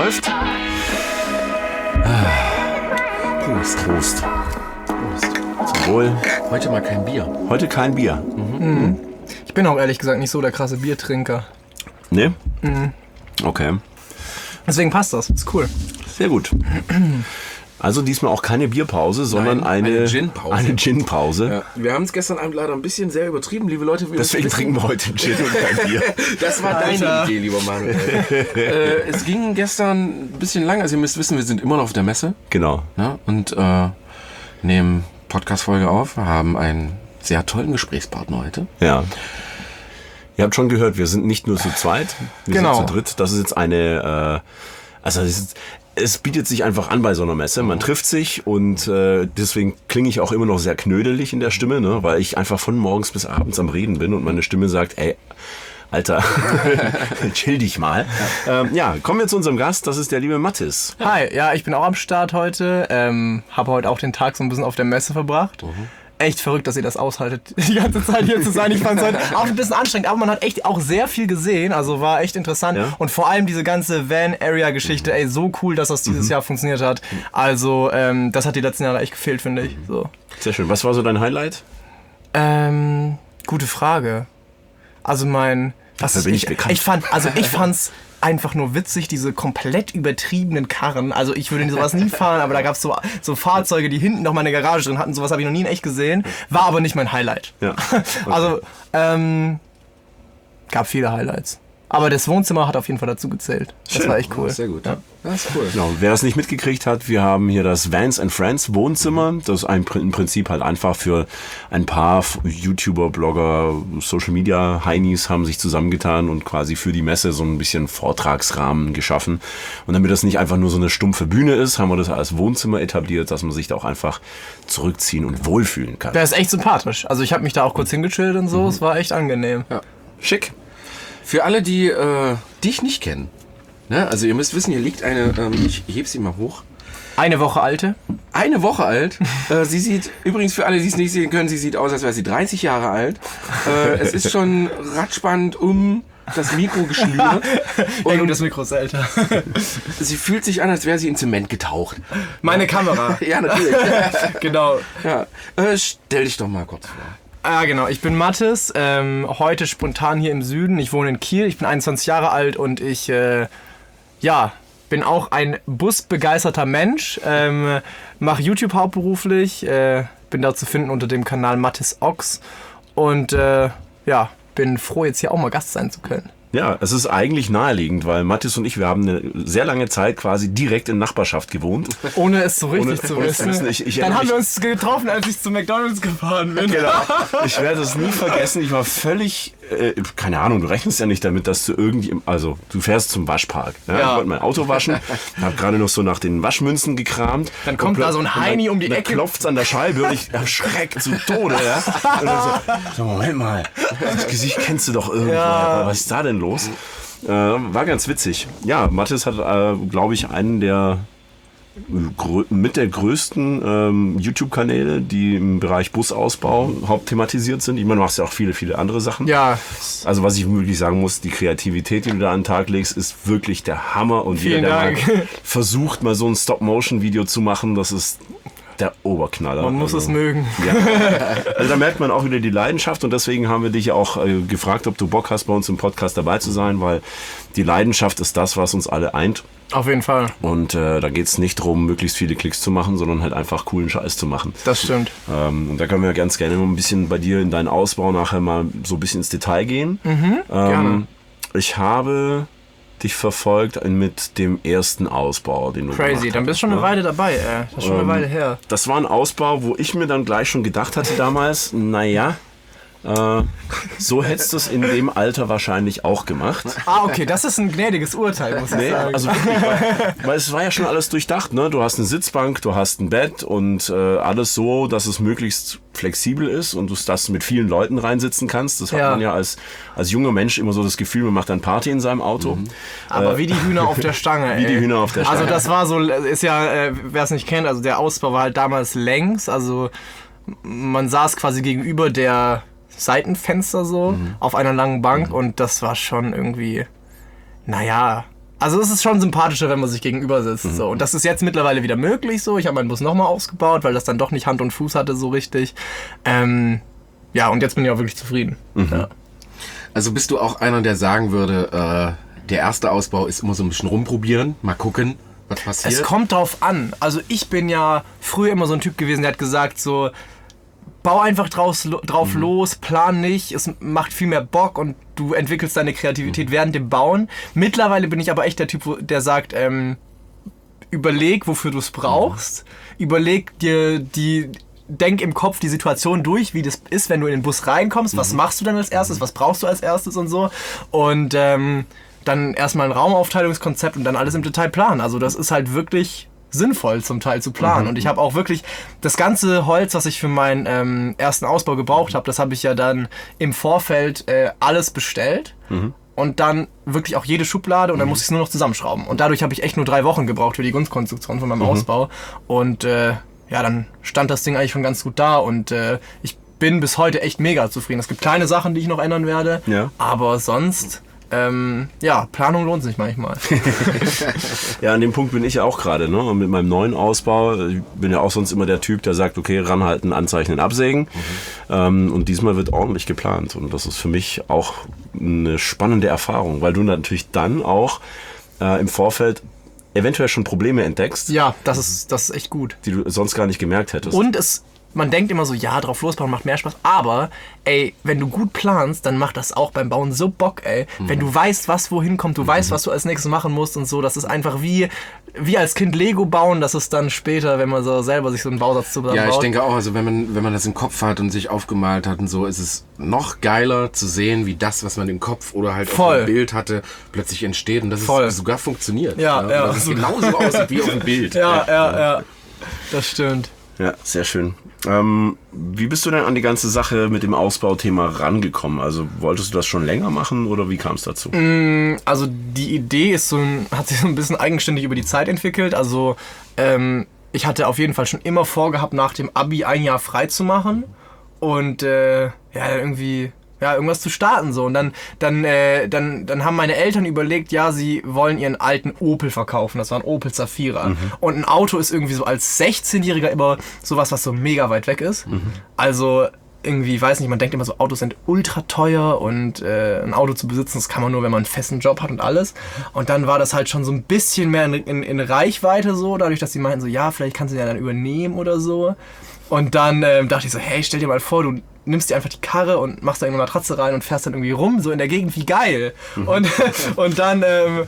läuft. Prost. Prost. Zum Wohl. Heute mal kein Bier. Heute kein Bier. Ich bin auch ehrlich gesagt nicht so der krasse Biertrinker. Ne? Okay. Deswegen passt das. Ist cool. Sehr gut. Also diesmal auch keine Bierpause, sondern eine Gin-Pause. Ja. Wir haben es gestern Abend leider ein bisschen sehr übertrieben, liebe Leute. Deswegen trinken wir heute Gin und kein Bier. Das war deine Idee, lieber Manuel. Es ging gestern ein bisschen lang. Also ihr müsst wissen, wir sind immer noch auf der Messe. Genau. Ne? Und nehmen Podcast-Folge auf. Wir haben einen sehr tollen Gesprächspartner heute. Ja. Ihr habt schon gehört, wir sind nicht nur zu zweit, wir sind zu dritt. Das ist jetzt eine, es bietet sich einfach an bei so einer Messe. Man trifft sich und deswegen klinge ich auch immer noch sehr knödelig in der Stimme, ne? Weil ich einfach von morgens bis abends am Reden bin und meine Stimme sagt, ey, Alter, chill dich mal. Kommen wir zu unserem Gast, das ist der liebe Mathis. Hi, ja, ich bin auch am Start heute. Habe heute auch den Tag so ein bisschen auf der Messe verbracht. Echt verrückt, dass ihr das aushaltet, die ganze Zeit hier zu sein. Ich fand es heute auch ein bisschen anstrengend, aber man hat echt auch sehr viel gesehen. Also war echt interessant. Ja. Und vor allem diese ganze Van-Area-Geschichte, ey, so cool, dass das dieses Jahr funktioniert hat. Also, das hat die letzten Jahre echt gefehlt, finde ich. So. Sehr schön. Was war so dein Highlight? Gute Frage. Also ich fand's einfach nur witzig, diese komplett übertriebenen Karren. Also ich würde sowas nie fahren, aber da gab es so Fahrzeuge, die hinten noch mal eine Garage drin hatten. Sowas habe ich noch nie in echt gesehen. War aber nicht mein Highlight. Ja. Okay. Also gab viele Highlights. Aber das Wohnzimmer hat auf jeden Fall dazu gezählt. Das Schön. war echt cool. Sehr gut. Ja. Das ist cool. Genau, wer das nicht mitgekriegt hat, wir haben hier das Vans & Friends Wohnzimmer. Das ist im Prinzip halt einfach für ein paar YouTuber, Blogger, Social Media Heinis haben sich zusammengetan und quasi für die Messe so ein bisschen Vortragsrahmen geschaffen. Und damit das nicht einfach nur so eine stumpfe Bühne ist, haben wir das als Wohnzimmer etabliert, dass man sich da auch einfach zurückziehen und wohlfühlen kann. Das ist echt sympathisch. Also ich habe mich da auch kurz hingechillt und so. Es war echt angenehm. Ja. Schick. Für alle, die dich nicht kennen, ne? Also ihr müsst wissen, hier liegt eine, ich heb sie mal hoch. Eine Woche alte. Eine Woche alt. Sie sieht, übrigens für alle, die es nicht sehen können, sie sieht aus, als wäre sie 30 Jahre alt. Es ist schon ratschband um das Mikro geschnürt. Ja gut, das Mikro ist älter. Sie fühlt sich an, als wäre sie in Zement getaucht. Meine Kamera. Ja, natürlich. Genau. Ja. Stell dich doch mal kurz vor. Ja, genau. Ich bin Mathis, heute spontan hier im Süden. Ich wohne in Kiel, ich bin 21 Jahre alt und ich bin auch ein busbegeisterter Mensch. Mache YouTube hauptberuflich, bin da zu finden unter dem Kanal Mathis Ochs und bin froh, jetzt hier auch mal Gast sein zu können. Ja, es ist eigentlich naheliegend, weil Mathis und ich, wir haben eine sehr lange Zeit quasi direkt in Nachbarschaft gewohnt. Ohne es so richtig zu wissen. Dann haben wir uns getroffen, als ich zu McDonald's gefahren bin. Genau. Ich werde es nie vergessen. Ich war völlig, keine Ahnung, du rechnest ja nicht damit, dass du du fährst zum Waschpark. Ja? Ich wollte mein Auto waschen, habe gerade noch so nach den Waschmünzen gekramt. Dann kommt da so ein Heini um die Ecke. Dann klopft's an der Scheibe und ich erschreckt zu Tode. Ja? Und dann so, Moment mal, das Gesicht kennst du doch irgendwo. Ja. Was ist da denn los? War ganz witzig. Ja, Mathis hat, glaube ich, einen der mit der größten YouTube-Kanäle, die im Bereich Busausbau hauptthematisiert sind. Ich meine, du machst ja auch viele, viele andere Sachen. Ja. Also was ich wirklich sagen muss, die Kreativität, die du da an den Tag legst, ist wirklich der Hammer. Und Vielen jeder, Dank. der mal versucht, mal so ein Stop-Motion-Video zu machen, das ist der Oberknaller. Man muss es mögen. Ja. Also da merkt man auch wieder die Leidenschaft und deswegen haben wir dich ja auch gefragt, ob du Bock hast, bei uns im Podcast dabei zu sein, weil die Leidenschaft ist das, was uns alle eint. Auf jeden Fall. Und da geht es nicht darum, möglichst viele Klicks zu machen, sondern halt einfach coolen Scheiß zu machen. Das stimmt. Und da können wir ganz gerne mal ein bisschen bei dir in deinen Ausbau nachher mal so ein bisschen ins Detail gehen. Gerne. Ich habe dich verfolgt mit dem ersten Ausbau, den du Crazy, gemacht dann bist du schon eine Weile dabei, ey. Das ist schon eine Weile her. Das war ein Ausbau, wo ich mir dann gleich schon gedacht hatte damals, naja, so hättest du es in dem Alter wahrscheinlich auch gemacht. Ah, okay, das ist ein gnädiges Urteil, muss ich sagen. Also wirklich, weil es war ja schon alles durchdacht, ne? Du hast eine Sitzbank, du hast ein Bett und alles so, dass es möglichst flexibel ist und du das mit vielen Leuten reinsitzen kannst. Das hat man ja als junger Mensch immer so das Gefühl, man macht dann Party in seinem Auto. Aber wie die Hühner auf der Stange, ey. Wie die Hühner auf der Stange. Also das war so, ist ja, wer es nicht kennt, also der Ausbau war halt damals längs, also man saß quasi gegenüber der Seitenfenster so auf einer langen Bank und das war schon irgendwie, naja, Also es ist schon sympathischer, wenn man sich gegenüber sitzt. So. Und das ist jetzt mittlerweile wieder möglich so. Ich habe meinen Bus nochmal ausgebaut, weil das dann doch nicht Hand und Fuß hatte so richtig. Ja, und jetzt bin ich auch wirklich zufrieden. Ja. Also bist du auch einer, der sagen würde, der erste Ausbau ist immer so ein bisschen rumprobieren, mal gucken, was passiert? Es kommt drauf an. Also ich bin ja früher immer so ein Typ gewesen, der hat gesagt so, bau einfach drauf los, plan nicht, es macht viel mehr Bock und du entwickelst deine Kreativität während dem Bauen. Mittlerweile bin ich aber echt der Typ, der sagt, überleg, wofür du es brauchst, denk im Kopf die Situation durch, wie das ist, wenn du in den Bus reinkommst, was machst du dann als erstes, was brauchst du als erstes und so und dann erstmal ein Raumaufteilungskonzept und dann alles im Detail planen. Also das ist halt wirklich sinnvoll zum Teil zu planen. Und ich habe auch wirklich das ganze Holz, was ich für meinen ersten Ausbau gebraucht habe, das habe ich ja dann im Vorfeld alles bestellt und dann wirklich auch jede Schublade und dann musste ich es nur noch zusammenschrauben. Und dadurch habe ich echt nur 3 Wochen gebraucht für die Grundkonstruktion von meinem Ausbau. Und ja, dann stand das Ding eigentlich schon ganz gut da und ich bin bis heute echt mega zufrieden. Es gibt kleine Sachen, die ich noch ändern werde, aber sonst... ja, Planung lohnt sich manchmal. Ja, an dem Punkt bin ich ja auch gerade, ne? Und mit meinem neuen Ausbau, ich bin ja auch sonst immer der Typ, der sagt, okay, ranhalten, anzeichnen, absägen. Und diesmal wird ordentlich geplant. Und das ist für mich auch eine spannende Erfahrung, weil du natürlich dann auch im Vorfeld eventuell schon Probleme entdeckst. Ja, das ist echt gut. Die du sonst gar nicht gemerkt hättest. Und man denkt immer so, ja, drauf losbauen macht mehr Spaß. Aber, ey, wenn du gut planst, dann macht das auch beim Bauen so Bock, ey. Wenn du weißt, was wohin kommt, du weißt, was du als nächstes machen musst und so. Das ist einfach wie als Kind Lego bauen. Das ist dann später, wenn man so selber sich so einen Bausatz zusammenbaut. Ja, ich denke auch, also wenn man das im Kopf hat und sich aufgemalt hat und so, ist es noch geiler zu sehen, wie das, was man im Kopf oder halt auf dem Bild hatte, plötzlich entsteht und dass es sogar funktioniert. Ja. Dass es genauso aussieht wie auf dem Bild. Ja. Das stimmt. Ja, sehr schön. Wie bist du denn an die ganze Sache mit dem Ausbauthema rangekommen? Also wolltest du das schon länger machen oder wie kam es dazu? Also die Idee hat sich so ein bisschen eigenständig über die Zeit entwickelt. Also ich hatte auf jeden Fall schon immer vorgehabt, nach dem Abi ein Jahr frei zu machen und irgendwas zu starten so. Und dann haben meine Eltern überlegt, ja, sie wollen ihren alten Opel verkaufen. Das war ein Opel Zafira. Und ein Auto ist irgendwie so als 16-Jähriger immer sowas, was so mega weit weg ist. Also irgendwie, weiß nicht, man denkt immer so, Autos sind ultra teuer und ein Auto zu besitzen, das kann man nur, wenn man einen festen Job hat und alles. Und dann war das halt schon so ein bisschen mehr in Reichweite so, dadurch, dass sie meinten so, ja, vielleicht kannst du den ja dann übernehmen oder so. Und dann dachte ich so, hey, stell dir mal vor, du nimmst dir einfach die Karre und machst da eine Matratze rein und fährst dann irgendwie rum, so in der Gegend, wie geil. Und dann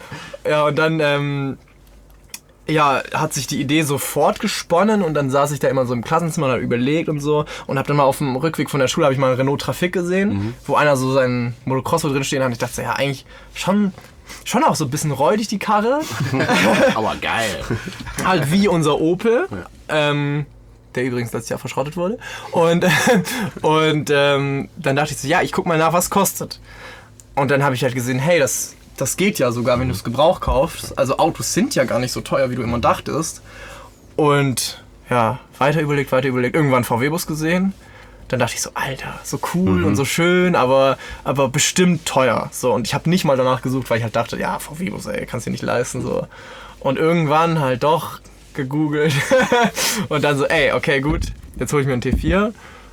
hat sich die Idee sofort gesponnen und dann saß ich da immer so im Klassenzimmer und hab überlegt und so und hab dann mal auf dem Rückweg von der Schule, habe ich mal einen Renault Trafic gesehen, wo einer so seinen Motocross drin stehen hat und ich dachte so, ja, eigentlich schon auch so ein bisschen räudig die Karre. Aber geil. Halt wie unser Opel. Ja. Der übrigens letztes Jahr verschrottet wurde. Und dann dachte ich so, ja, ich guck mal nach, was kostet. Und dann habe ich halt gesehen, hey, das geht ja sogar, wenn du es Gebrauch kaufst. Also Autos sind ja gar nicht so teuer, wie du immer dachtest. Und ja, weiter überlegt. Irgendwann VW-Bus gesehen. Dann dachte ich so, Alter, so cool und so schön, aber bestimmt teuer. So, und ich habe nicht mal danach gesucht, weil ich halt dachte, ja, VW-Bus, ey, kannst du dir nicht leisten. So. Und irgendwann halt doch gegoogelt und dann so, ey, okay, gut, jetzt hole ich mir einen T4.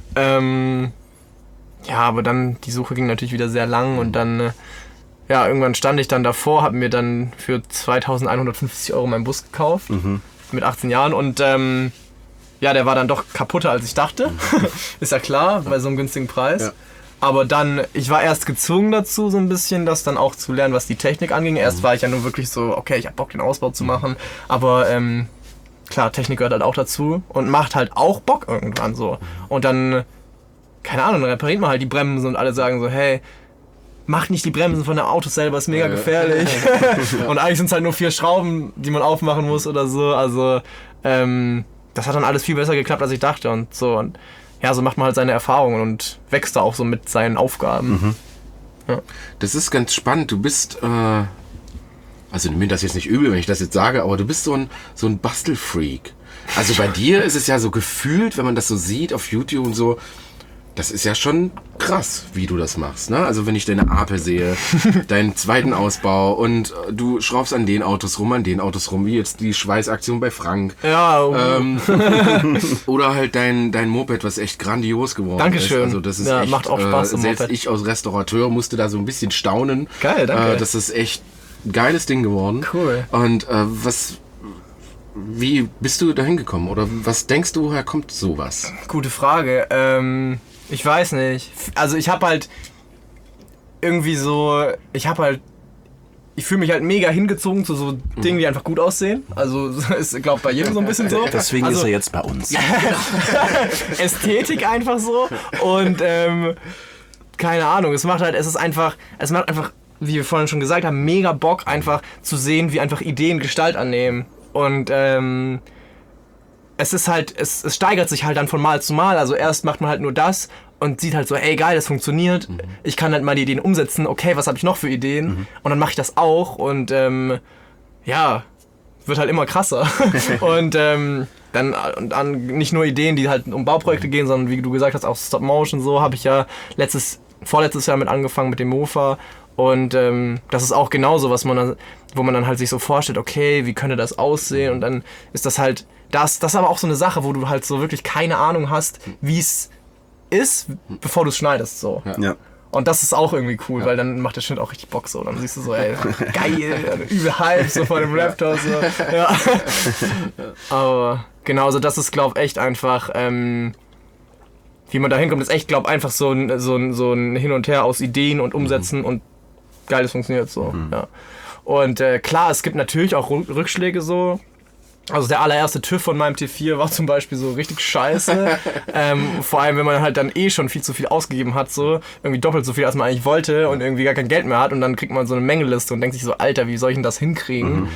Ja, aber dann, die Suche ging natürlich wieder sehr lang und dann, irgendwann stand ich dann davor, habe mir dann für 2.150 € meinen Bus gekauft, mit 18 Jahren und der war dann doch kaputter, als ich dachte. Ist ja klar, bei so einem günstigen Preis. Ja. Aber dann, ich war erst gezwungen dazu, so ein bisschen das dann auch zu lernen, was die Technik anging. Erst war ich ja nur wirklich so, okay, ich hab Bock, den Ausbau zu machen, aber klar, Technik gehört halt auch dazu und macht halt auch Bock irgendwann so. Und dann, keine Ahnung, dann repariert man halt die Bremsen und alle sagen so, hey, mach nicht die Bremsen von der Autos selber, ist mega gefährlich. Und eigentlich sind es halt nur 4 Schrauben, die man aufmachen muss oder so. Also, das hat dann alles viel besser geklappt, als ich dachte und so. Und ja, so macht man halt seine Erfahrungen und wächst da auch so mit seinen Aufgaben. Ja. Das ist ganz spannend. Du bist, also nimm mir das jetzt nicht übel, wenn ich das jetzt sage, aber du bist so ein Bastelfreak. Also bei dir ist es ja so gefühlt, wenn man das so sieht auf YouTube und so, Das ist ja schon krass, wie du das machst, ne? Also wenn ich deine Ape sehe, deinen zweiten Ausbau und du schraubst an den Autos rum, wie jetzt die Schweißaktion bei Frank. Ja. Oder halt dein Moped, was echt grandios geworden Dankeschön. ist. Also das ist echt, macht auch Spaß. Selbst Moped. Ich als Restaurateur musste da so ein bisschen staunen. Geil, danke. Das ist echt ein geiles Ding geworden. Cool. Und wie bist du da hingekommen? Oder was denkst du, woher kommt sowas? Gute Frage. Ich weiß nicht. Also ich habe halt irgendwie so, ich fühle mich halt mega hingezogen zu so Dingen, die einfach gut aussehen. Also ist, glaube ich, bei jedem so ein bisschen so. Deswegen ist er jetzt bei uns. Ästhetik einfach so. Und keine Ahnung, es macht einfach, wie wir vorhin schon gesagt haben, mega Bock einfach zu sehen, wie einfach Ideen Gestalt annehmen. Und es ist halt, es steigert sich halt dann von Mal zu Mal. Also erst macht man halt nur das und sieht halt so, ey geil, das funktioniert. Ich kann halt mal die Ideen umsetzen. Okay, was habe ich noch für Ideen? Und dann mache ich das auch und ja, wird halt immer krasser. Und dann nicht nur Ideen, die halt um Bauprojekte gehen, sondern wie du gesagt hast, auch Stop-Motion so, habe ich ja vorletztes Jahr mit angefangen mit dem Mofa. Und das ist auch genauso, wo man dann halt sich so vorstellt, okay, wie könnte das aussehen? Und dann ist das halt, das ist aber auch so eine Sache, wo du halt so wirklich keine Ahnung hast, wie es ist, bevor du es schneidest. So. Ja. Und das ist auch irgendwie cool, weil dann macht der Schnitt auch richtig Bock so. Dann siehst du so, ey, geil, übel Hype so vor dem Raptor. So. Ja. Aber genau, so das ist, glaube ich, echt einfach, wie man da hinkommt, ist echt, glaube ich, einfach so ein Hin und Her aus Ideen und Umsetzen und geil, das funktioniert so. Ja. Und klar, es gibt natürlich auch Rückschläge so. Also der allererste TÜV von meinem T4 war zum Beispiel so richtig scheiße. Vor allem, wenn man halt dann schon viel zu viel ausgegeben hat, so irgendwie doppelt so viel, als man eigentlich wollte und irgendwie gar kein Geld mehr hat und dann kriegt man so eine Mängeliste und denkt sich so, Alter, wie soll ich denn das hinkriegen?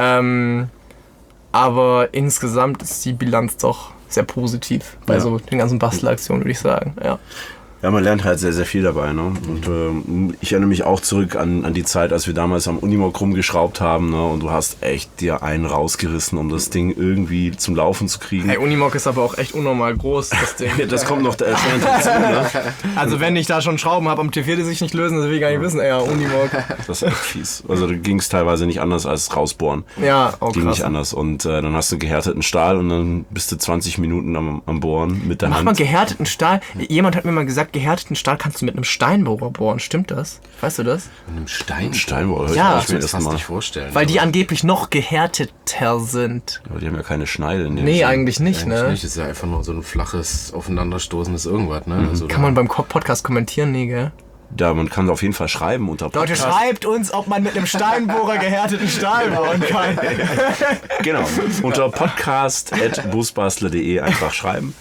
Aber insgesamt ist die Bilanz doch sehr positiv bei so den ganzen Bastelaktionen, würde ich sagen. Ja, man lernt halt sehr, sehr viel dabei. Ne? Und ich erinnere mich auch zurück an die Zeit, als wir damals am Unimog rumgeschraubt haben. Ne? Und du hast echt dir einen rausgerissen, um das Ding irgendwie zum Laufen zu kriegen. Hey, Unimog ist aber auch echt unnormal groß, das Ding. Das kommt noch erschwerend dazu. Ne? Also wenn ich da schon Schrauben habe am T4, die sich nicht lösen, das will ich gar nicht wissen. Ey, Unimog. Das ist echt fies. Also da ging es teilweise nicht anders als rausbohren. Ja, auch ging krass. Nicht anders. Und dann hast du gehärteten Stahl und dann bist du 20 Minuten am Bohren mit der Hand. Macht man gehärteten Stahl? Jemand hat mir mal gesagt, gehärteten Stahl kannst du mit einem Steinbohrer bohren. Stimmt das? Weißt du das? Mit einem Steinbohrer? Ja, ich mir das fast nicht vorstellen. Weil die angeblich noch gehärteter sind. Aber die haben ja keine Schneide. Nee, eigentlich nicht, ne? Das ist ja einfach nur so ein flaches, aufeinanderstoßendes irgendwas, ne? Also kann man beim Podcast kommentieren? Nee, gell? Ja, man kann auf jeden Fall schreiben unter Podcast. Leute, schreibt uns, ob man mit einem Steinbohrer gehärteten Stahl bohren kann. Genau, unter podcast@busbastler.de einfach schreiben.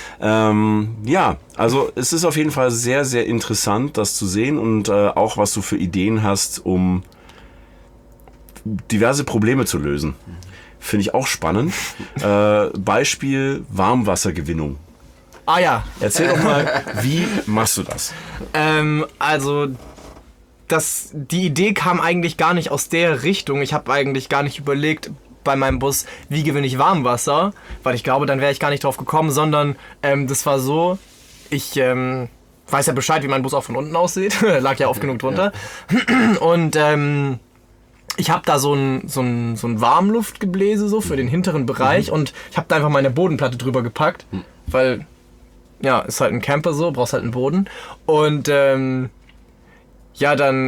Ja, also es ist auf jeden Fall sehr, sehr interessant, das zu sehen und auch, was du für Ideen hast, um diverse Probleme zu lösen. Finde ich auch spannend. Beispiel Warmwassergewinnung. Ah ja. Erzähl doch mal, wie machst du das? Also, die Idee kam eigentlich gar nicht aus der Richtung. Ich habe eigentlich gar nicht überlegt bei meinem Bus, wie gewinne ich Warmwasser, weil ich glaube, dann wäre ich gar nicht drauf gekommen, sondern das war so, ich weiß ja Bescheid, wie mein Bus auch von unten aussieht, lag ja oft genug drunter. Und ich habe da so ein Warmluftgebläse so für den hinteren Bereich und ich habe da einfach meine Bodenplatte drüber gepackt, weil ja, ist halt ein Camper so, brauchst halt einen Boden. Und ja, dann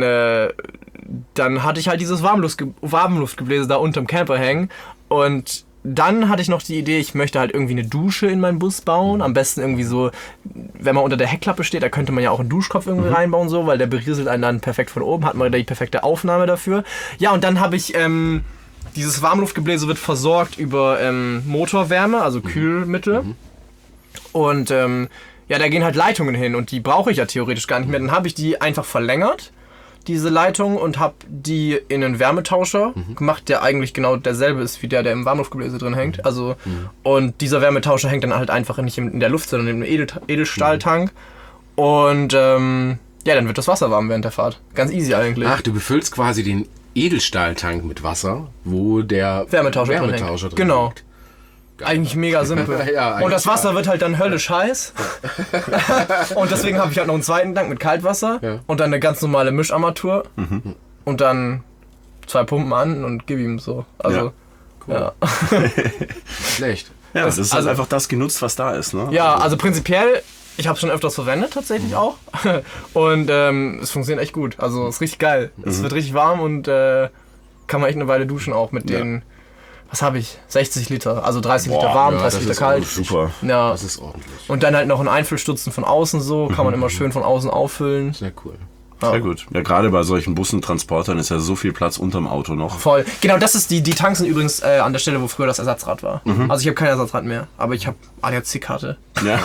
hatte ich halt dieses Warmluftgebläse da unterm Camper hängen. Und dann hatte ich noch die Idee, ich möchte halt irgendwie eine Dusche in meinen Bus bauen. Am besten irgendwie so, wenn man unter der Heckklappe steht, da könnte man ja auch einen Duschkopf irgendwie reinbauen, so, weil der berieselt einen dann perfekt von oben, hat man da die perfekte Aufnahme dafür. Ja, und dann habe ich, dieses Warmluftgebläse wird versorgt über Motorwärme, also Kühlmittel. Und ja, da gehen halt Leitungen hin und die brauche ich ja theoretisch gar nicht mehr. Dann habe ich die einfach verlängert, diese Leitung, und habe die in einen Wärmetauscher gemacht, der eigentlich genau derselbe ist wie der im Warmluftgebläse drin hängt. Also, und dieser Wärmetauscher hängt dann halt einfach nicht in der Luft, sondern im Edelstahltank. Und ja, dann wird das Wasser warm während der Fahrt. Ganz easy eigentlich. Ach, du befüllst quasi den Edelstahltank mit Wasser, wo der Wärmetauscher drin hängt. Genau. Hängt. Eigentlich mega simpel. Ja, und das Wasser wird halt dann höllisch heiß. Und deswegen habe ich halt noch einen zweiten Tank mit Kaltwasser und dann eine ganz normale Mischarmatur. Und dann 2 Pumpen an und gib ihm so. Also, cool. Schlecht. Ja, das ist also einfach das genutzt, was da ist. Ne? Ja, also prinzipiell, ich habe es schon öfters verwendet, tatsächlich auch. Und es funktioniert echt gut. Also es ist richtig geil. Es wird richtig warm und kann man echt eine Weile duschen auch mit den, was habe ich, 60 Liter. Also 30 Liter warm, 30 Liter kalt. Super. Ja. Das ist ordentlich. Und dann halt noch ein Einfüllstutzen von außen so, kann man immer schön von außen auffüllen. Sehr cool. Sehr gut. Ja, gerade bei solchen Bussen, Transportern ist ja so viel Platz unterm Auto noch. Voll. Genau, das ist die Tanks sind übrigens an der Stelle, wo früher das Ersatzrad war. Also ich habe kein Ersatzrad mehr, aber ich habe ADAC-Karte. Ja.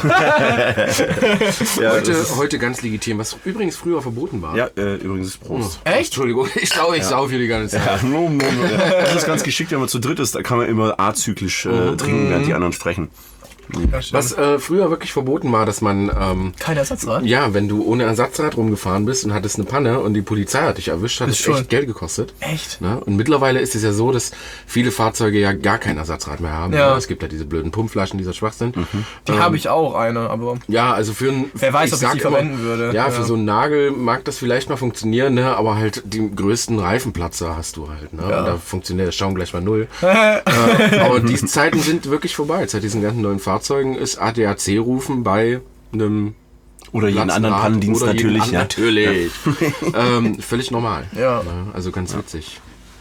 Heute ganz legitim, was übrigens früher verboten war. Ja, übrigens Prost. Echt? Entschuldigung, ich sauf hier die ganze Zeit. Das ist ganz geschickt, wenn man zu dritt ist, da kann man immer azyklisch trinken, während die anderen sprechen. Was früher wirklich verboten war, dass man... Kein Ersatzrad? Ja, wenn du ohne Ersatzrad rumgefahren bist und hattest eine Panne und die Polizei hat dich erwischt, hat es echt Geld gekostet. Echt? Ne? Und mittlerweile ist es ja so, dass viele Fahrzeuge ja gar kein Ersatzrad mehr haben. Ja. Ne? Es gibt ja diese blöden Pumpflaschen, dieser Schwachsinn. Die habe ich auch eine, aber... Ja, also für einen... Wer weiß, ob ich die verwenden würde. Ja, für so einen Nagel mag das vielleicht mal funktionieren, ne? Aber halt die größten Reifenplatzer hast du halt. Ne? Ja. Und da funktioniert der Schaum gleich mal 0. Aber diese Zeiten sind wirklich vorbei. Seit diesen ganzen neuen Fahrzeugen ist ADAC rufen bei einem oder jeden anderen Pannendienst natürlich. Ja. Natürlich. Völlig normal. Ja. Also ganz witzig.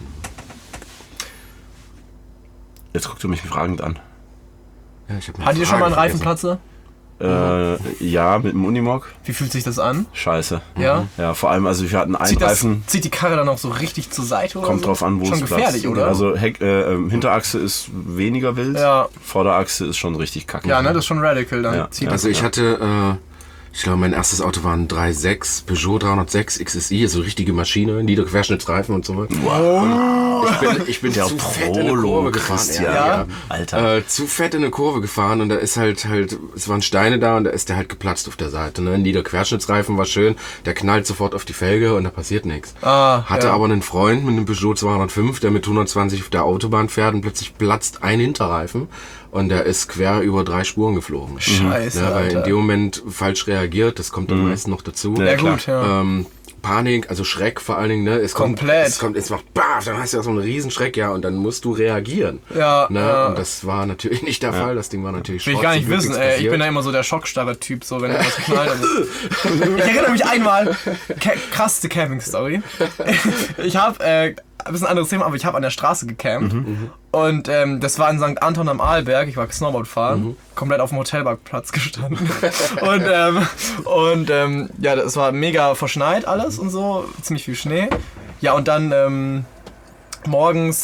Jetzt guckt du mich fragend an. Ja, ich hab eine Hattet ihr schon mal einen Frage Reifenplatzer? Ja, mit dem Unimog. Wie fühlt sich das an? Scheiße. Ja? Ja, vor allem, also wir hatten einen Reifen. Zieht die Karre dann auch so richtig zur Seite oder Kommt so? drauf an, wo schon es gefährlich, Platz. oder? Also Hinterachse ist weniger wild. Ja. Vorderachse ist schon richtig kacke. Ja, ne, das ist schon radical dann. Ja. Also ich hatte, ich glaube, mein erstes Auto war ein 3.6, Peugeot 306 XSI, so richtige Maschine, Niederquerschnittsreifen und so weiter. Wow. Ich bin zu fett in eine Kurve gefahren. Ja. Alter. Zu fett in eine Kurve gefahren und da ist halt, es waren Steine da und da ist der halt geplatzt auf der Seite. Ne? Niederquerschnittsreifen war schön, der knallt sofort auf die Felge und da passiert nichts. Hatte aber einen Freund mit einem Peugeot 205, der mit 120 auf der Autobahn fährt und plötzlich platzt ein Hinterreifen. Und der ist quer über 3 Spuren geflogen. Scheiße, ne, weil Alter. in dem Moment falsch reagiert, das kommt dann meistens noch dazu. Ja, gut, ja. Panik, also Schreck vor allen Dingen, ne? Es macht BAF, dann hast du ja so einen Riesen-Schreck, ja, und dann musst du reagieren. Ja, ne? ja. Und das war natürlich nicht der Fall, das Ding war natürlich Will ich gar nicht wissen, ey. Ich bin da immer so der Schockstarre-Typ, so, wenn irgendwas knallt. Ich erinnere mich einmal, krasseste Camping-Story. Ich habe, ein bisschen anderes Thema, aber ich habe an der Straße gecampt. Und das war in St. Anton am Arlberg. Ich war Snowboard fahren, komplett auf dem Hotelparkplatz gestanden. und ja, das war mega verschneit alles und so, ziemlich viel Schnee. Ja, und dann morgens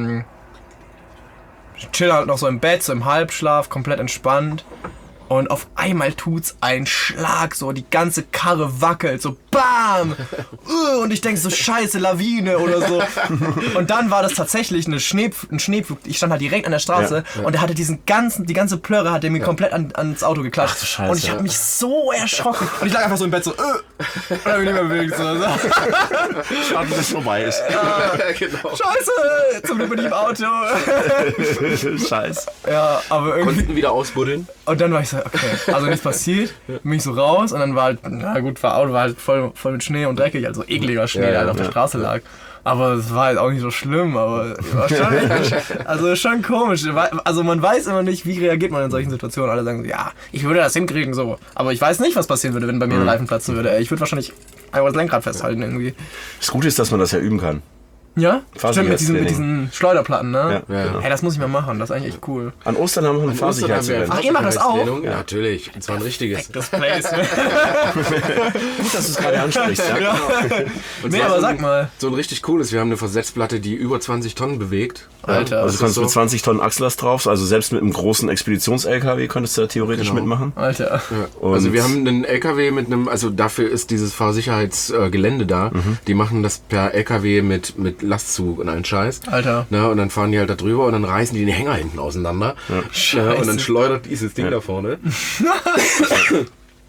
chillen halt noch so im Bett, so im Halbschlaf, komplett entspannt. Und auf einmal tut's einen Schlag, so die ganze Karre wackelt, so BAM! Und ich denke so, scheiße, Lawine oder so. Und dann war das tatsächlich ein Schneepflug. Ich stand halt direkt an der Straße und er hatte die ganze Plörre hat er mir komplett ans Auto geklatscht. Ach, Scheiße. Und ich habe mich so erschrocken. Und ich lag einfach so im Bett so, und hab mich nicht mehr bewegt. So. Schade, dass es vorbei ist. genau. Scheiße, zum Glück bin ich im Auto. Scheiße. Ja, aber irgendwie... Konnten wieder ausbuddeln. Und dann war ich so, okay, also nichts passiert, bin ich so raus und dann war halt, na gut, Auto war halt voll mit Schnee und dreckig, also ekliger Schnee, der halt auf der Straße lag. Aber es war halt auch nicht so schlimm, aber war schon, also schon komisch. Also man weiß immer nicht, wie reagiert man in solchen Situationen. Alle sagen so, ja, ich würde das hinkriegen, so. Aber ich weiß nicht, was passieren würde, wenn bei mir ein Reifen platzen würde. Ich würde wahrscheinlich einfach das Lenkrad festhalten irgendwie. Das Gute ist, dass man das ja üben kann. Ja? Stimmt, mit diesen Schleuderplatten, ne? Ja. Hey, das muss ich mal machen, das ist eigentlich echt cool. An Ostern haben wir noch ein Fahrsicherheitsrennen. Ach, ihr macht das auch? Ja, natürlich. Und zwar ein richtiges. Das Place. Gut, dass du es gerade ansprichst. Ja? Und Nee, zwar aber so sag mal. So ein richtig cooles. Wir haben eine Versetzplatte, die über 20 Tonnen bewegt. Alter. Also du kannst so. mit 20 Tonnen Achslast drauf, also selbst mit einem großen Expeditions-LKW könntest du da theoretisch mitmachen. Alter. Ja. Also wir haben einen LKW mit einem, also dafür ist dieses Fahrsicherheitsgelände da. Die machen das per LKW mit Lastzug und allen Scheiß. Alter. Na, und dann fahren die halt da drüber und dann reißen die den Hänger hinten auseinander. Ja, und dann schleudert dieses Ding da vorne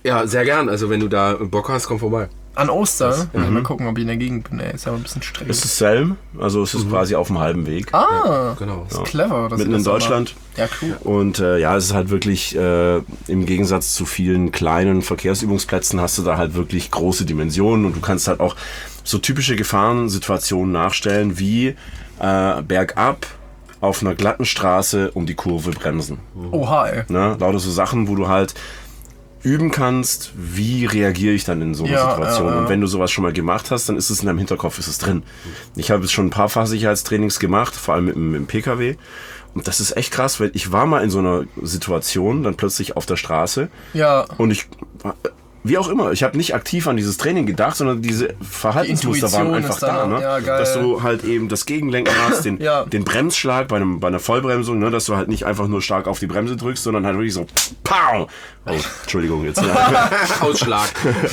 Ja, sehr gern. Also wenn du da Bock hast, komm vorbei. An Ostern? Ja, mal gucken, ob ich in der Gegend bin. Ist ja ein bisschen streng. Es ist Selm, also es ist quasi auf dem halben Weg. Genau. Das ist clever. Mitten in Deutschland. Ja, cool. Und es ist halt wirklich, im Gegensatz zu vielen kleinen Verkehrsübungsplätzen hast du da halt wirklich große Dimensionen und du kannst halt auch so typische Gefahrensituationen nachstellen wie bergab auf einer glatten Straße um die Kurve bremsen. Oha, ey. Ne? Lauter so Sachen, wo du halt üben kannst, wie reagiere ich dann in so einer Situation. Und wenn du sowas schon mal gemacht hast, dann ist es in deinem Hinterkopf, ist es drin. Ich habe jetzt schon ein paar Fahrsicherheitstrainings gemacht, vor allem mit dem PKW. Und das ist echt krass, weil ich war mal in so einer Situation, dann plötzlich auf der Straße. Ja. Und ich, wie auch immer, ich habe nicht aktiv an dieses Training gedacht, sondern diese Verhaltensmuster waren einfach da. Ne? Ja, dass du halt eben das Gegenlenken hast, den Bremsschlag bei einer Vollbremsung, ne? Dass du halt nicht einfach nur stark auf die Bremse drückst, sondern halt wirklich so pow! Oh, Entschuldigung jetzt. Ausschlag.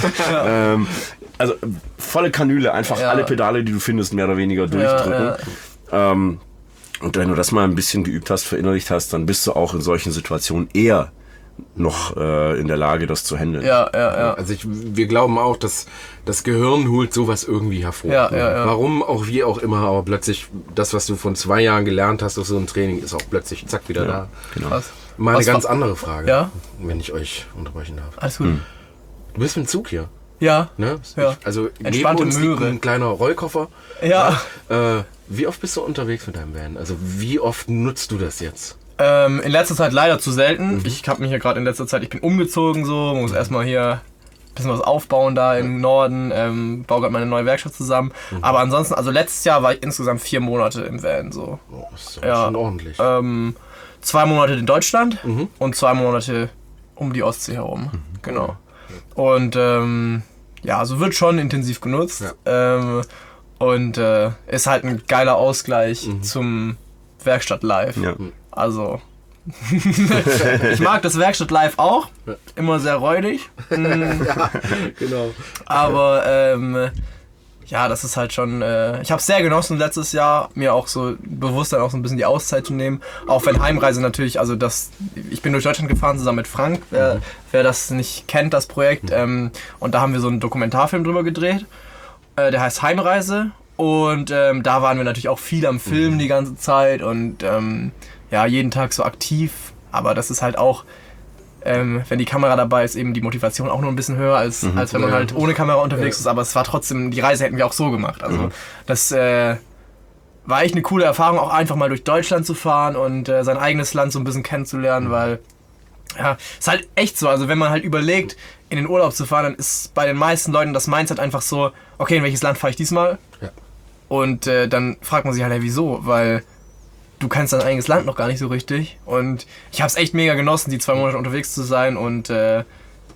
Also volle Kanüle, einfach alle Pedale, die du findest, mehr oder weniger durchdrücken. Und wenn du das mal ein bisschen geübt hast, verinnerlicht hast, dann bist du auch in solchen Situationen eher noch in der Lage, das zu handeln. Ja. Also wir glauben auch, dass das Gehirn holt sowas irgendwie hervor. Ja. Warum auch wie auch immer, aber plötzlich das, was du von 2 Jahren gelernt hast auf so einem Training, ist auch plötzlich zack wieder da. Genau. Krass. Mal eine ganz andere Frage, Ja? wenn ich euch unterbrechen darf. Alles gut. Du bist mit dem Zug hier. Ja. Ne? Ja. Also Entspannte neben uns liegt Möhre. ein kleiner Rollkoffer. Ja. Wie oft bist du unterwegs mit deinem Van? Also wie oft nutzt du das jetzt? In letzter Zeit leider zu selten. Ich habe mich ja gerade in letzter Zeit, ich bin umgezogen so, muss erstmal hier ein bisschen was aufbauen da im Norden, baue gerade meine neue Werkstatt zusammen. Aber ansonsten, also letztes Jahr war ich insgesamt 4 Monate im Van so. Oh, ist ja schon ordentlich. 2 Monate in Deutschland und 2 Monate um die Ostsee herum. Genau. Und also wird schon intensiv genutzt. Und ist halt ein geiler Ausgleich zum Werkstatt-Live. Ja. Also, ich mag das Werkstatt-Live auch. Immer sehr räudig. Ja, genau. Aber das ist halt schon, ich habe es sehr genossen letztes Jahr, mir auch so bewusst dann auch so ein bisschen die Auszeit zu nehmen. Auch wenn Heimreise natürlich, also ich bin durch Deutschland gefahren zusammen mit Frank, wer das nicht kennt, das Projekt. Und da haben wir so einen Dokumentarfilm drüber gedreht, der heißt Heimreise. Und da waren wir natürlich auch viel am Filmen die ganze Zeit und jeden Tag so aktiv. Aber das ist halt auch, wenn die Kamera dabei ist, eben die Motivation auch nur ein bisschen höher, als wenn man halt ohne Kamera unterwegs ist. Aber es war trotzdem, die Reise hätten wir auch so gemacht. Also das war echt eine coole Erfahrung, auch einfach mal durch Deutschland zu fahren und sein eigenes Land so ein bisschen kennenzulernen, weil ist halt echt so. Also wenn man halt überlegt, in den Urlaub zu fahren, dann ist bei den meisten Leuten das Mindset einfach so, okay, in welches Land fahre ich diesmal? Ja. Und dann fragt man sich halt, wieso? Weil du kennst dein eigenes Land noch gar nicht so richtig. Und ich habe es echt mega genossen, die 2 Monate unterwegs zu sein. Und wir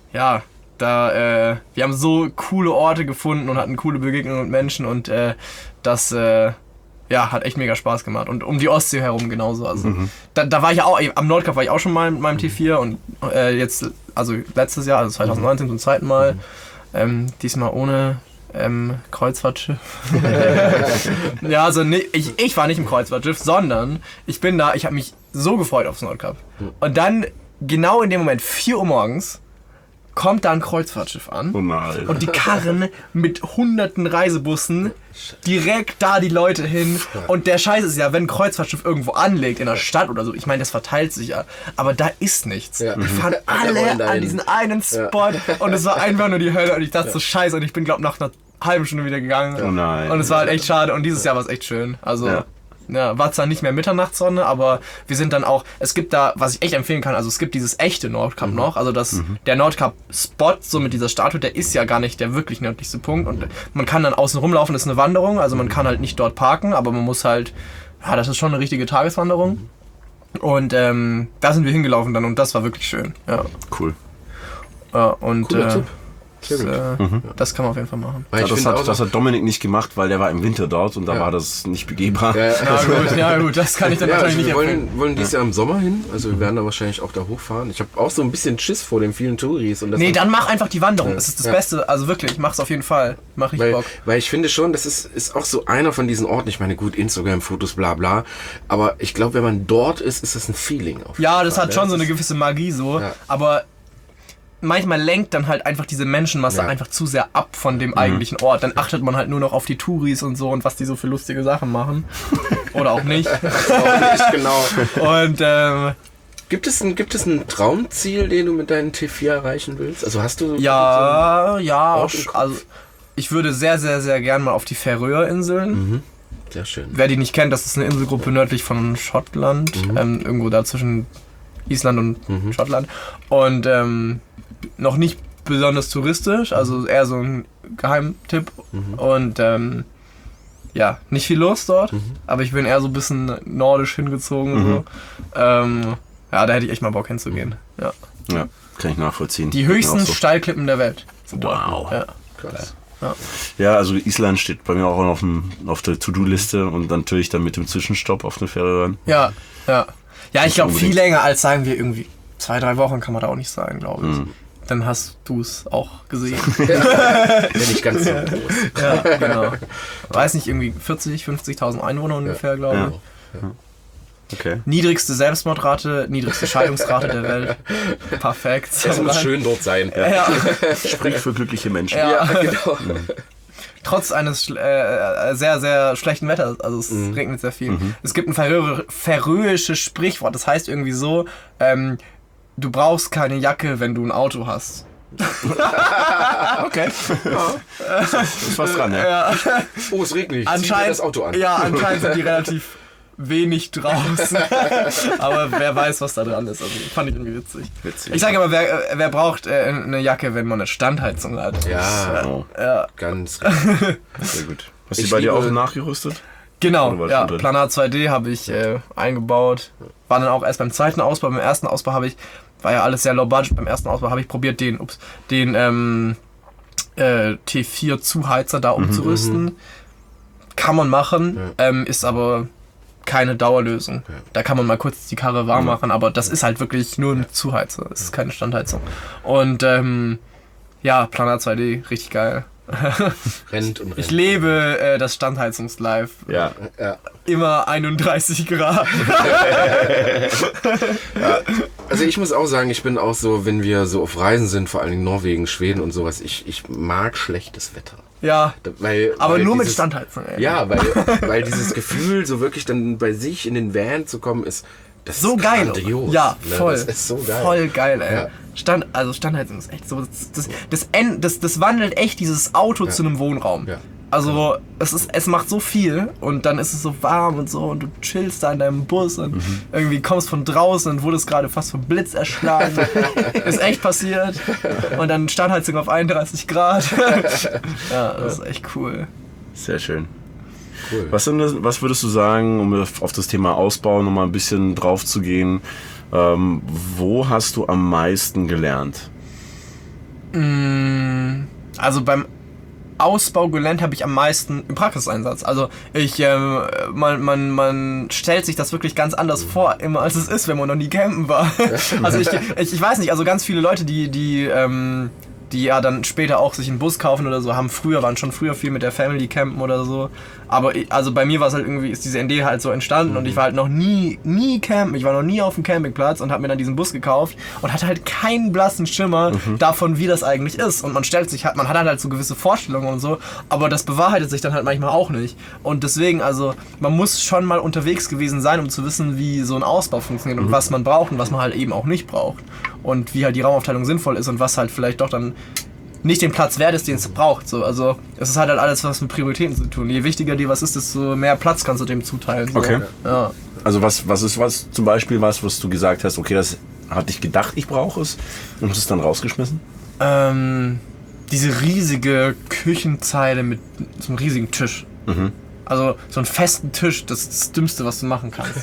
haben so coole Orte gefunden und hatten coole Begegnungen mit Menschen. Und das hat echt mega Spaß gemacht. Und um die Ostsee herum genauso. Also da war ich auch, am Nordkap war ich auch schon mal mit meinem T4. Und jetzt, also letztes Jahr, also 2019 zum zweiten Mal. Diesmal ohne Kreuzfahrtschiff. Ja, also ich war nicht im Kreuzfahrtschiff, sondern ich habe mich so gefreut aufs Nordkap. Und dann, genau in dem Moment, 4 Uhr morgens, kommt da ein Kreuzfahrtschiff an. Oh nein. Und die karren mit hunderten Reisebussen direkt da die Leute hin. Und der Scheiß ist ja, wenn ein Kreuzfahrtschiff irgendwo anlegt in der Stadt oder so, ich meine, das verteilt sich ja, aber da ist nichts. Ja. Die fahren alle an diesen einen Spot und es war einfach nur die Hölle und ich dachte so, scheiße, und ich bin, glaube nach einer halben Stunde wieder gegangen. Oh nein. Und es war halt echt schade und dieses Jahr war es echt schön. Also war zwar nicht mehr Mitternachtssonne, aber wir sind dann auch, es gibt da, was ich echt empfehlen kann, also es gibt dieses echte Nordkap noch, also der Nordkap-Spot, so mit dieser Statue, der ist ja gar nicht der wirklich nördlichste Punkt und man kann dann außen rumlaufen, das ist eine Wanderung, also man kann halt nicht dort parken, aber man muss halt, das ist schon eine richtige Tageswanderung und da sind wir hingelaufen dann und das war wirklich schön. Ja. Cool. Und Cooler Tipp. das kann man auf jeden Fall machen. Das hat Dominik nicht gemacht, weil der war im Winter dort und da war das nicht begehbar. Ja gut, das kann ich dann wahrscheinlich nicht empfehlen. Wir wollen dieses Jahr im Sommer hin, also wir werden da wahrscheinlich auch da hochfahren. Ich habe auch so ein bisschen Schiss vor den vielen Touris. Und dann mach einfach die Wanderung, das ist das Beste, also wirklich, mach's auf jeden Fall, mach richtig Bock. Weil ich finde schon, das ist auch so einer von diesen Orten, ich meine gut, Instagram, Fotos, bla bla, aber ich glaube, wenn man dort ist das ein Feeling. Ja, das hat schon so eine gewisse Magie so, aber manchmal lenkt dann halt einfach diese Menschenmasse einfach zu sehr ab von dem eigentlichen Ort. Dann achtet man halt nur noch auf die Touris und so und was die so für lustige Sachen machen. Oder auch nicht. Genau. Und Gibt es ein Traumziel, den du mit deinen T4 erreichen willst? Also hast du... also ich würde sehr, sehr, sehr gern mal auf die Färöerinseln. Sehr schön. Wer die nicht kennt, das ist eine Inselgruppe nördlich von Schottland. Irgendwo da zwischen Island und Schottland. Und noch nicht besonders touristisch, also eher so ein Geheimtipp. Und nicht viel los dort, aber ich bin eher so ein bisschen nordisch hingezogen. So. Da hätte ich echt mal Bock hinzugehen. Ja, kann ich nachvollziehen. Die höchsten Steilklippen der Welt. Wow. Ja. Krass. Ja, also Island steht bei mir auch auf der To-Do-Liste und dann natürlich dann mit dem Zwischenstopp auf den Färöern. Ja, ich glaube viel länger als sagen wir irgendwie 2-3 Wochen kann man da auch nicht sein, glaube ich. Dann hast du es auch gesehen. Ja, nicht ganz so groß. Ja, genau. Weiß nicht, irgendwie 50.000 Einwohner ungefähr, glaube ich. Ja. Okay. Niedrigste Selbstmordrate, niedrigste Scheidungsrate der Welt. Perfekt. Es muss schön dort sein. Ja. Sprich für glückliche Menschen. Ja, genau. Trotz eines sehr, sehr schlechten Wetters. Also es regnet sehr viel. Es gibt ein färöisches Sprichwort, das heißt irgendwie so, du brauchst keine Jacke, wenn du ein Auto hast. Okay. Ist was dran, ja. Oh, es regnet. Anscheinend, zieh dir das Auto an. Ja, anscheinend sind die relativ wenig draußen. Aber wer weiß, was da dran ist. Also fand ich irgendwie witzig. Ich sage aber, wer braucht eine Jacke, wenn man eine Standheizung hat? Ja. Ganz richtig. Sehr gut. Hast du bei dir auch nachgerüstet? Genau, ja. Planar 2D habe ich eingebaut. War dann auch erst beim zweiten Ausbau. Beim ersten Ausbau war ja alles sehr low budget. Beim ersten Ausbau habe ich probiert, den T4 Zuheizer da umzurüsten. Kann man machen, ist aber keine Dauerlösung. Da kann man mal kurz die Karre warm machen, aber das ist halt wirklich nur ein Zuheizer. Es ist keine Standheizung. Und Planar 2D, richtig geil. Rennt. Ich lebe das Standheizungslife. Ja. Immer 31 Grad. Also ich muss auch sagen, ich bin auch so, wenn wir so auf Reisen sind, vor allem Norwegen, Schweden und sowas, ich mag schlechtes Wetter. Ja, aber nur mit Standheizung. Ey. Ja, weil dieses Gefühl, so wirklich dann bei sich in den Van zu kommen, ist das so ist geil. Grandios, ja, voll. Das ist so geil. Voll geil, ey. Ja. Standheizung ist echt so. Das wandelt echt dieses Auto zu einem Wohnraum. Ja. Also es macht so viel und dann ist es so warm und so und du chillst da in deinem Bus und irgendwie kommst von draußen und wurdest gerade fast vom Blitz erschlagen. Ist echt passiert. Und dann Standheizung auf 31 Grad. Ja, das ist echt cool. Sehr schön. Cool. Was würdest du sagen, um auf das Thema Ausbau nochmal ein bisschen drauf zu gehen, wo hast du am meisten gelernt? Also beim Ausbau gelernt habe ich am meisten im Praxiseinsatz. Also man stellt sich das wirklich ganz anders vor, immer als es ist, wenn man noch nie campen war. Also ich weiß nicht, also ganz viele Leute, die ja dann später auch sich einen Bus kaufen oder so, waren schon früher viel mit der Family campen oder so. Aber also bei mir war es halt irgendwie, ist diese Idee halt so entstanden und ich war halt noch nie campen. Ich war noch nie auf dem Campingplatz und habe mir dann diesen Bus gekauft und hatte halt keinen blassen Schimmer davon, wie das eigentlich ist. Und man hat halt so gewisse Vorstellungen und so, aber das bewahrheitet sich dann halt manchmal auch nicht. Und deswegen, also man muss schon mal unterwegs gewesen sein, um zu wissen, wie so ein Ausbau funktioniert und was man braucht und was man halt eben auch nicht braucht. Und wie halt die Raumaufteilung sinnvoll ist und was halt vielleicht doch dann nicht den Platz wert ist, den es braucht. So. Also es ist halt alles was mit Prioritäten zu tun. Je wichtiger dir was ist, desto mehr Platz kannst du dem zuteilen. So. Okay. Ja. Also was ist zum Beispiel was du gesagt hast, okay, das hatte ich gedacht, ich brauche es und hast es dann rausgeschmissen? Diese riesige Küchenzeile mit so einem riesigen Tisch. Also so einen festen Tisch, das ist das Dümmste, was du machen kannst.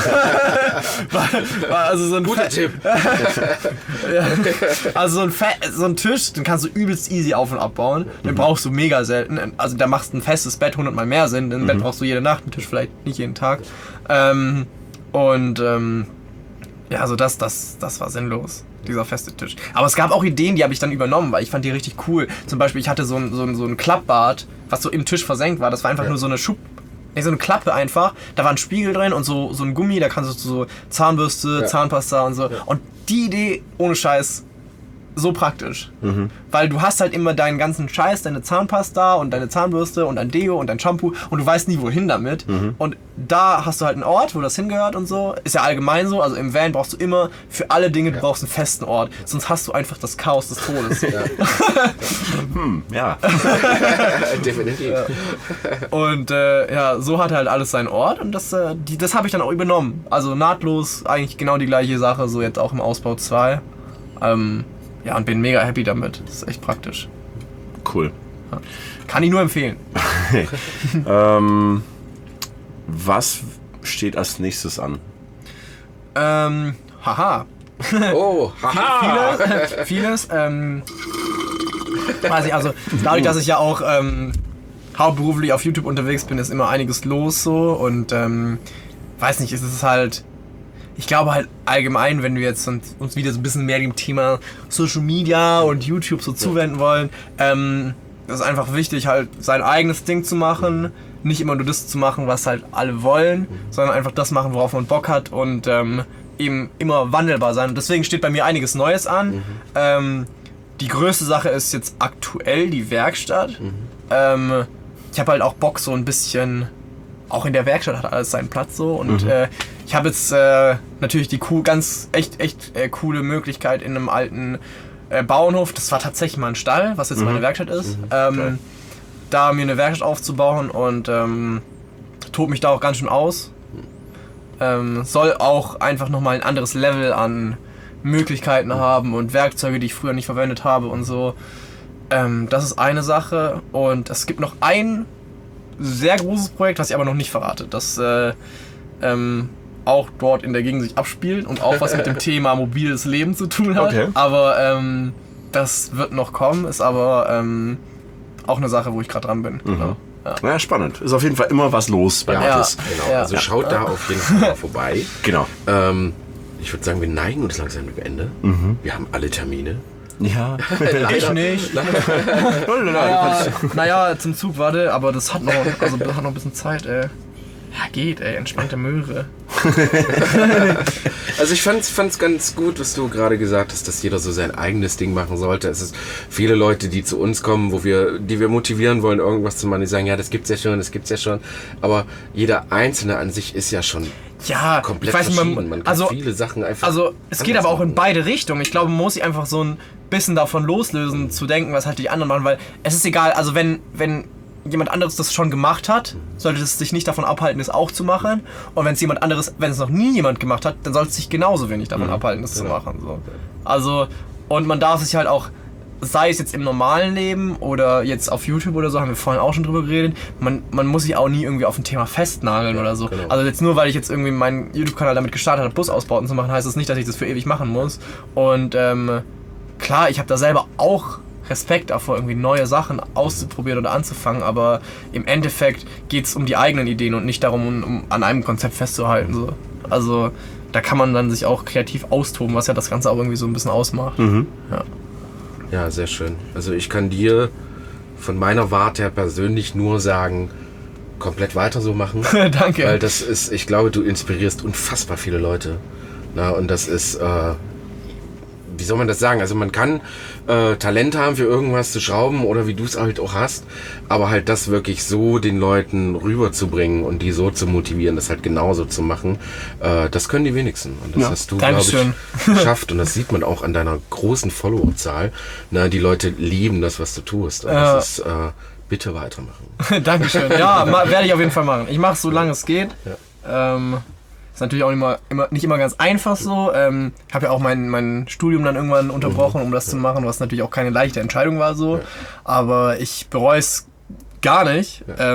Also so ein Guter Tipp. Ja. Also so ein Tisch, den kannst du übelst easy auf- und abbauen. Den brauchst du mega selten. Also da machst du ein festes Bett 100-mal mehr Sinn. Denn ein Bett brauchst du jede Nacht, einen Tisch vielleicht nicht jeden Tag. Also das war sinnlos. Dieser feste Tisch. Aber es gab auch Ideen, die habe ich dann übernommen, weil ich fand die richtig cool. Zum Beispiel, ich hatte so ein Klappbad, was so im Tisch versenkt war. Das war einfach nur so eine Klappe einfach. Da war ein Spiegel drin und so ein Gummi, da kannst du so Zahnbürste, Zahnpasta und so. Und die Idee, ohne Scheiß, so praktisch. Weil du hast halt immer deinen ganzen Scheiß, deine Zahnpasta und deine Zahnbürste und ein Deo und ein Shampoo und du weißt nie, wohin damit. Und da hast du halt einen Ort, wo das hingehört und so. Ist ja allgemein so, also im Van brauchst du immer für alle Dinge, du brauchst einen festen Ort. Sonst hast du einfach das Chaos des Todes. Ja. Definitiv. Ja. Und so hat halt alles seinen Ort und das habe ich dann auch übernommen. Also nahtlos, eigentlich genau die gleiche Sache, so jetzt auch im Ausbau 2. Und bin mega happy damit. Das ist echt praktisch. Cool. Ja. Kann ich nur empfehlen. Was steht als nächstes an? Haha. Oh, haha. Vieles. Weiß ich, also dadurch, dass ich ja auch hauptberuflich auf YouTube unterwegs bin, ist immer einiges los so und weiß nicht, es ist halt, ich glaube halt allgemein, wenn wir jetzt uns wieder so ein bisschen mehr dem Thema Social Media und YouTube so zuwenden wollen, das ist einfach wichtig, halt sein eigenes Ding zu machen, nicht immer nur das zu machen, was halt alle wollen, sondern einfach das machen, worauf man Bock hat und eben immer wandelbar sein. Und deswegen steht bei mir einiges Neues an. Die größte Sache ist jetzt aktuell die Werkstatt. Ich habe halt auch Bock, so ein bisschen, auch in der Werkstatt hat alles seinen Platz so und ich habe jetzt natürlich die echt coole Möglichkeit in einem alten Bauernhof, das war tatsächlich mal ein Stall, was jetzt meine Werkstatt ist, da mir eine Werkstatt aufzubauen und tob mich da auch ganz schön aus. Soll auch einfach nochmal ein anderes Level an Möglichkeiten haben und Werkzeuge, die ich früher nicht verwendet habe und so. Das ist eine Sache und es gibt noch ein sehr großes Projekt, was ich aber noch nicht verrate, das auch dort in der Gegend sich abspielt und auch was mit dem Thema mobiles Leben zu tun hat. Okay. Aber das wird noch kommen, ist aber auch eine Sache, wo ich gerade dran bin. Genau. Ja, spannend. Ist auf jeden Fall immer was los bei Mathis. Genau. Also schaut da auf jeden Fall mal vorbei. Genau. Ich würde sagen, wir neigen uns langsam dem Ende. Wir haben alle Termine. Ja. Ich nicht. Naja, zum Zug, warte, aber das hat noch ein bisschen Zeit, ey. Ja, geht, ey, entspannte Möhre. Also ich fand's ganz gut, was du gerade gesagt hast, dass jeder so sein eigenes Ding machen sollte. Es ist viele Leute, die zu uns kommen, die wir motivieren wollen, irgendwas zu machen, die sagen, ja, das gibt's ja schon. Aber jeder Einzelne an sich ist ja schon komplett verschieden. Man kann viele Sachen einfach... Also es geht aber auch in beide Richtungen. Ich glaube, man muss sich einfach so ein bisschen davon loslösen, zu denken, was halt die anderen machen, weil es ist egal, also wenn jemand anderes das schon gemacht hat, sollte es sich nicht davon abhalten, das auch zu machen. Und wenn es noch nie jemand gemacht hat, dann sollte es sich genauso wenig davon abhalten, das zu machen. So. Also, und man darf sich halt auch, sei es jetzt im normalen Leben oder jetzt auf YouTube oder so, haben wir vorhin auch schon drüber geredet, man muss sich auch nie irgendwie auf ein Thema festnageln oder so. Genau. Also jetzt nur, weil ich jetzt irgendwie meinen YouTube-Kanal damit gestartet habe, Busausbauten zu machen, heißt das nicht, dass ich das für ewig machen muss. Und klar, ich habe da selber auch Respekt davor, irgendwie neue Sachen auszuprobieren oder anzufangen, aber im Endeffekt geht es um die eigenen Ideen und nicht darum, um an einem Konzept festzuhalten. So. Also da kann man dann sich auch kreativ austoben, was ja das Ganze auch irgendwie so ein bisschen ausmacht. Ja, sehr schön. Also ich kann dir von meiner Warte her persönlich nur sagen, komplett weiter so machen. Danke. Weil das ist, ich glaube, du inspirierst unfassbar viele Leute. Na, und das ist... wie soll man das sagen? Also man kann Talent haben für irgendwas zu schrauben oder wie du es halt auch hast, aber halt das wirklich so den Leuten rüberzubringen und die so zu motivieren, das halt genauso zu machen, das können die wenigsten. Und das hast du, glaube ich, geschafft und das sieht man auch an deiner großen Followerzahl. Na, die Leute lieben das, was du tust. Und das ist, bitte weitermachen. Dankeschön. Ja, werde ich auf jeden Fall machen. Ich mache es, solange es geht. Ja. Ist natürlich auch nicht immer ganz einfach so. Ich habe ja auch mein Studium dann irgendwann unterbrochen, um das zu machen, was natürlich auch keine leichte Entscheidung war so. Ja. Aber ich bereue es gar nicht. Ja.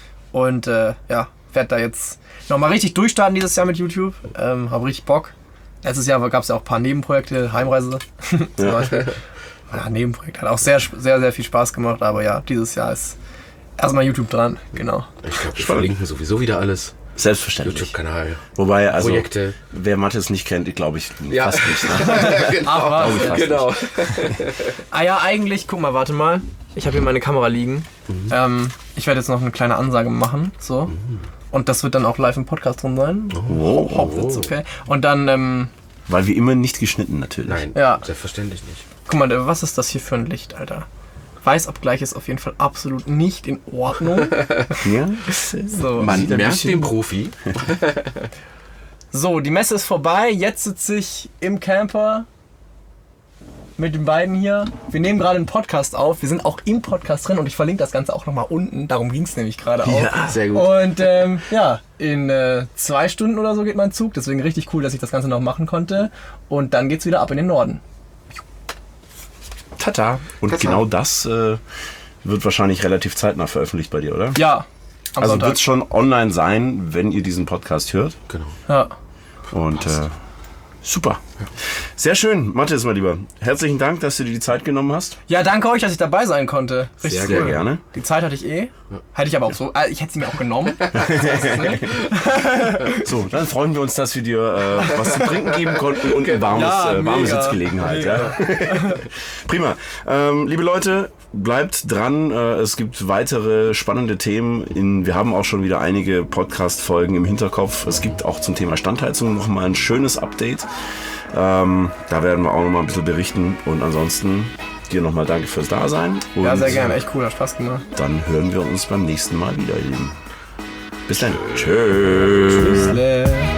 Werde da jetzt nochmal richtig durchstarten dieses Jahr mit YouTube. Habe richtig Bock. Letztes Jahr gab es ja auch ein paar Nebenprojekte, Heimreise zum Beispiel. Ja, Nebenprojekt hat auch sehr, sehr, sehr viel Spaß gemacht. Aber ja, dieses Jahr ist erstmal YouTube dran. Genau. Ich glaube, wir verlinken sowieso wieder alles. Selbstverständlich. YouTube-Kanal. Wobei, also, Projekte. Wer Mathis nicht kennt, glaube ich fast nicht. Ne? Genau. Eigentlich, guck mal, warte mal. Ich habe hier meine Kamera liegen. Ich werde jetzt noch eine kleine Ansage machen. So. Und das wird dann auch live im Podcast drin sein. Wow. Okay. Und dann... weil wir immer nicht geschnitten, natürlich. Nein, selbstverständlich nicht. Guck mal, was ist das hier für ein Licht, Alter? Weißabgleich ist auf jeden Fall absolut nicht in Ordnung. Ja? So. Man merkt den Profi. So, die Messe ist vorbei. Jetzt sitze ich im Camper mit den beiden hier. Wir nehmen gerade einen Podcast auf. Wir sind auch im Podcast drin und ich verlinke das Ganze auch nochmal unten. Darum ging es nämlich gerade auch. Ja, sehr gut. Und in 2 Stunden oder so geht mein Zug. Deswegen richtig cool, dass ich das Ganze noch machen konnte. Und dann geht's wieder ab in den Norden. Tata. Und Tata. genau das wird wahrscheinlich relativ zeitnah veröffentlicht bei dir, oder? Ja. Am Also Sonntag. wird es schon online sein, wenn ihr diesen Podcast hört. Genau. Ja. Und super. Sehr schön, Matthias, mein Lieber. Herzlichen Dank, dass du dir die Zeit genommen hast. Ja, danke euch, dass ich dabei sein konnte. Richtig Sehr cool. gerne. Die Zeit hatte ich eh. Hätte ich aber auch so. Ich hätte sie mir auch genommen. So, dann freuen wir uns, dass wir dir was zu trinken geben konnten und eine warme mega. Sitzgelegenheit. Ja. Prima. Liebe Leute, bleibt dran. Es gibt weitere spannende Themen. Wir haben auch schon wieder einige Podcast-Folgen im Hinterkopf. Es gibt auch zum Thema Standheizung nochmal ein schönes Update. Da werden wir auch nochmal ein bisschen berichten. Und ansonsten dir nochmal danke fürs Dasein. Und Ja, sehr gerne. Echt cool. Hat Spaß gemacht. dann hören wir uns beim nächsten Mal wieder, ihr Lieben. Bis dann. Tschüss. Tschüss.